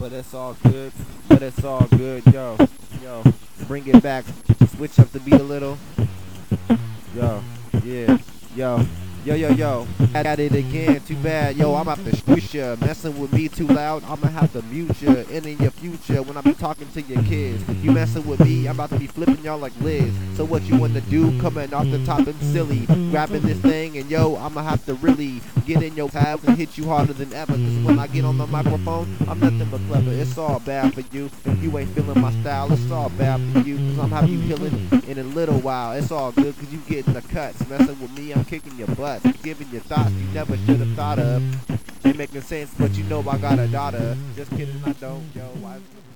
But it's all good. But it's all good. Yo, bring it back. Switch up the beat a little. Yo, yeah, yo. At it again, too bad. Yo, I'm about to shoot ya. Messing with me too loud, I'ma have to mute ya. And in your future, when I be talking to your kids, you messing with me, I'm about to be flipping y'all like Liz. So what you wanna do? Coming off the top and silly, grabbing this thing, and yo, I'ma have to really get in your tabs and hit you harder than ever. Cause when I get on the microphone, I'm nothing but clever. It's all bad for you. If you ain't feeling my style, it's all bad for you. Cause I'm have you healing in a little while. It's all good cause you getting the cuts. Messing with me, I'm kicking your butt. Giving you thoughts you never should have thought of. Ain't making sense, but you know I got a daughter. Just kidding, I don't, yo.